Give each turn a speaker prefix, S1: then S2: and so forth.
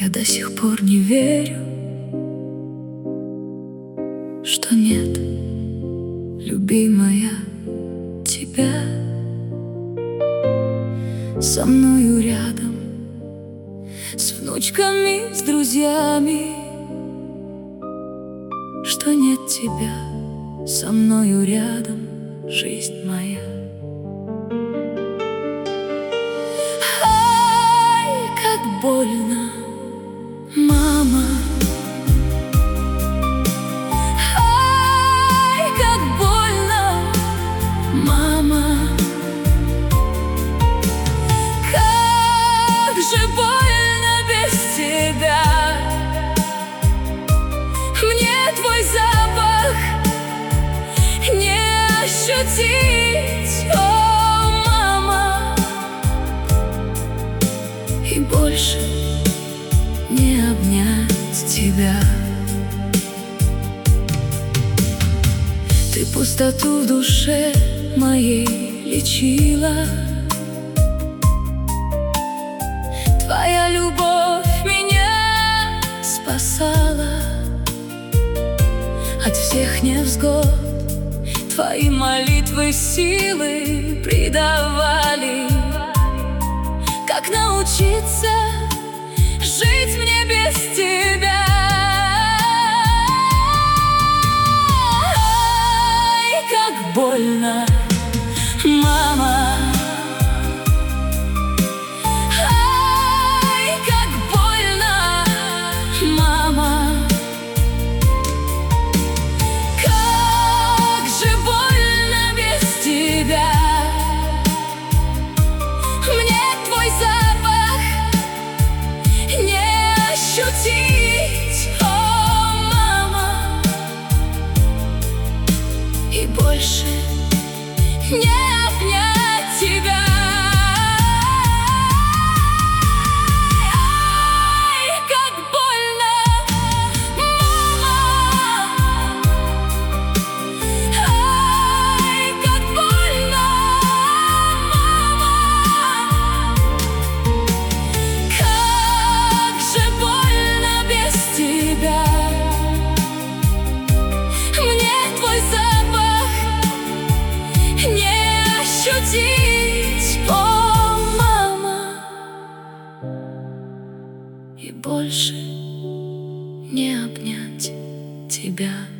S1: до сих пор не верю, что нет, любимая, тебя со мною рядом, с внучками, с друзьями, что нет тебя со мною рядом, жизнь моя. Ай, как больно, мама. Ай, как больно, мама. Как же больно без тебя. Мне твой запах не ощутить, о, мама, и больше не обнять тебя. Ты пустоту в душе моей лечила, твоя любовь меня спасала от всех невзгод. Твои молитвы силы придавали. Как научиться жить мне без тебя? Ай, как больно, мама. Ай, как больно, мама. Как же больно без тебя. Мне твой запах не ощутить, о, мама, и больше не обнять тебя. Ай, как больно, мама. Ай, как больно, мама. Как же больно без тебя. Мне твой запах не ощутить, о, мама, и больше не обнять тебя.